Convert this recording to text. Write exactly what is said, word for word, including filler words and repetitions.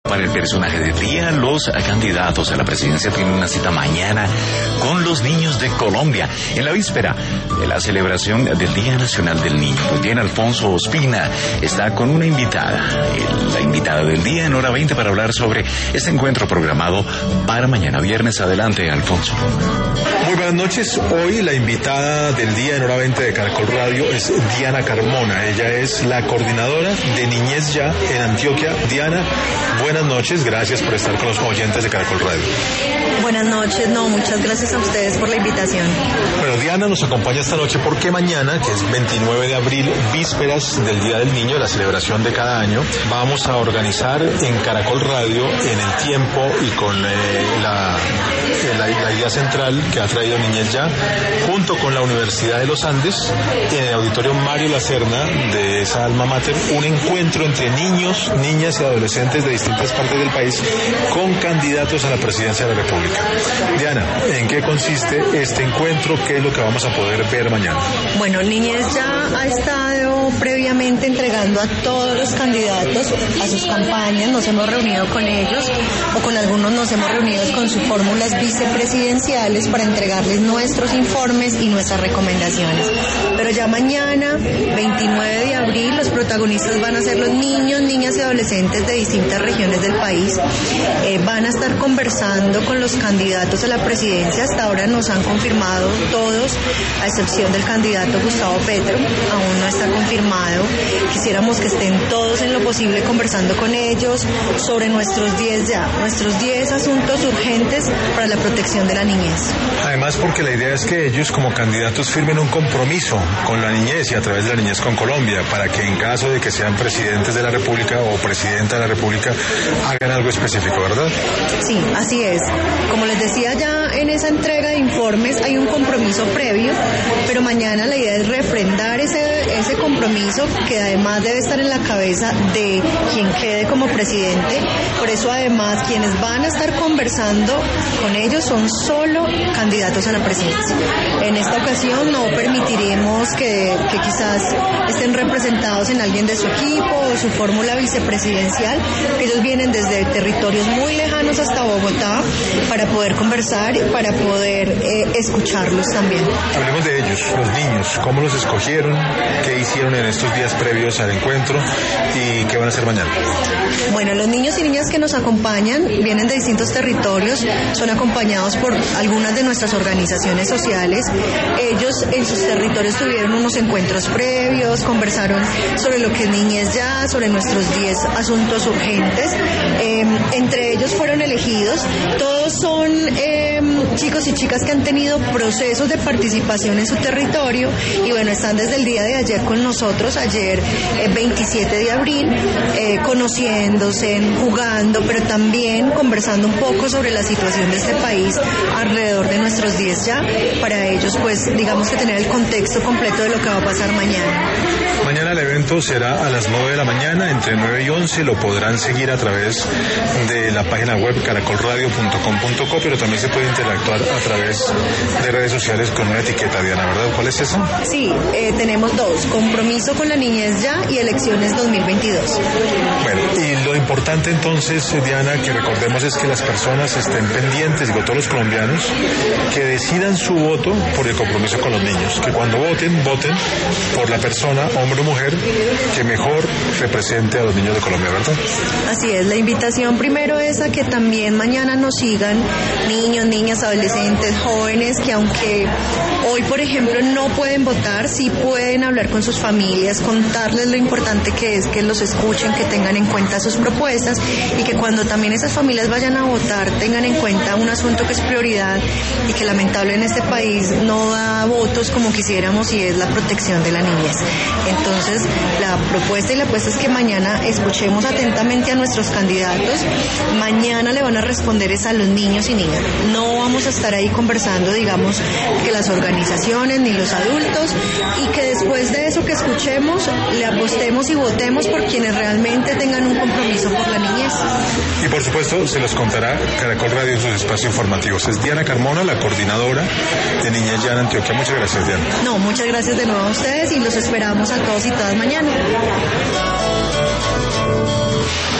Para el personaje del día, los candidatos a la presidencia tienen una cita mañana con los niños de Colombia, en la víspera de la celebración del Día Nacional del Niño. Pues bien, Alfonso Ospina está con una invitada, la invitada del día en hora veinte para hablar sobre este encuentro programado para mañana viernes. Adelante, Alfonso. Muy buenas noches. Hoy la invitada del día en hora veinte de Caracol Radio es Diana Carmona. Ella es la coordinadora de Niñez Ya en Antioquia. Diana, buenas noches. Gracias por estar con los oyentes de Caracol Radio. Buenas noches. No, muchas gracias a ustedes por la invitación. Bueno, Diana nos acompaña esta noche porque mañana, que es veintinueve de abril, vísperas del Día del Niño, la celebración de cada año, vamos a organizar en Caracol Radio, en el tiempo y con eh, la, la, la idea central que ha traído Niñez Ya, junto con la Universidad de los Andes, en el auditorio Mario Lacerna de esa alma mater, un encuentro entre niños, niñas y adolescentes de distintas partes del país con candidatos a la presidencia de la República. Diana, ¿en qué consiste este encuentro? ¿Qué es lo que vamos a poder ver mañana? Bueno, Niñez Ya ha estado previamente entregando a todos los candidatos a sus campañas. Nos hemos reunido con ellos o con algunos nos hemos reunido con sus fórmulas vicepresidenciales para entregarles nuestros informes y nuestras recomendaciones. Pero ya mañana, veintinueve de abril, los protagonistas van a ser los niños, niñas y adolescentes de distintas regiones del país. Eh, van a estar conversando con los candidatos a la presidencia. Hasta ahora nos han confirmado todos, a excepción del candidato Gustavo Petro. Aún no está confirmado. Quisiéramos que estén todos en lo posible conversando con ellos sobre nuestros diez ya, nuestros diez asuntos urgentes para la protección de la niñez. Además, porque la idea es que ellos como candidatos firmen un compromiso con la niñez y a través de la niñez con Colombia, para que en caso de que sean presidentes de la República o presidenta de la República hagan algo específico, ¿verdad? Sí, así es. Como les decía, ya en esa entrega de informes hay un compromiso previo, pero mañana la idea es refrendar ese, ese compromiso, que además debe estar en la cabeza de quien quede como presidente. Por eso además quienes van a estar conversando con ellos son solo candidatos a la presidencia. En esta ocasión no permitiremos que, que quizás estén representados en alguien de su equipo o su fórmula vicepresidencial, que ellos vienen desde territorios muy lejanos hasta Bogotá para poder conversar y para poder eh, escucharlos también. Hablemos de ellos, los niños, cómo los escogieron, qué hicieron en estos días previos al encuentro y qué van a hacer mañana. Bueno, los niños y niñas que nos acompañan vienen de distintos territorios, son acompañados por algunas de nuestras organizaciones sociales. Ellos en sus territorios tuvieron unos encuentros previos, conversaron sobre lo que es Niñez Ya, sobre nuestros diez asuntos urgentes. Eh, entre ellos fueron elegidos, todos son eh, chicos y chicas que han tenido procesos de participación en su territorio y bueno, están desde el día de ayer con nosotros, ayer eh, veintisiete de abril, eh, conociéndose, jugando, pero también conversando un poco sobre la situación de este país alrededor de nuestros diez ya, para ellos pues digamos que tener el contexto completo de lo que va a pasar mañana. Mañana el evento será a las nueve de la mañana, entre nueve y once, lo podrán seguir a través de la página web caracol radio punto com punto co, pero también se puede interactuar a través de redes sociales con una etiqueta, Diana, ¿verdad? ¿Cuál es esa? Sí, eh, tenemos dos, compromiso con la niñez ya y elecciones dos mil veintidós. Bueno, y lo importante entonces, Diana, que recordemos es que las personas estén pendientes, digo, todos los colombianos, que decidan su voto por el compromiso con los niños, que cuando voten, voten por la persona, hombre o mujer, que mejor represente a los niños de Colombia, ¿verdad? Así es, la invitación primero es a que también mañana nos sigan niños, niñas, adolescentes, jóvenes, que aunque hoy, por ejemplo, no pueden votar, sí pueden hablar con sus familias, contarles lo importante que es que los escuchen, que tengan en cuenta sus propuestas y que cuando también esas familias vayan a votar tengan en cuenta un asunto que es prioridad y que lamentable en este país no da votos como quisiéramos, y es la protección de la niñez. Entonces, la propuesta y la apuesta es que mañana escuchemos atentamente a nuestros candidatos. Mañana le van a responder es a los niños y niñas. No vamos a estar ahí conversando, digamos, que las organizaciones ni los adultos, y que después de eso que escuchemos, le apostemos y votemos por quienes realmente tengan un compromiso por la niñez. Y por supuesto, se los contará Caracol Radio en sus espacios informativos. Es Diana Carmona, la coordinadora de Niñez Ya en Antioquia. Muchas gracias, Diana. No, muchas gracias de nuevo a ustedes y los esperamos a todos y todas mañana.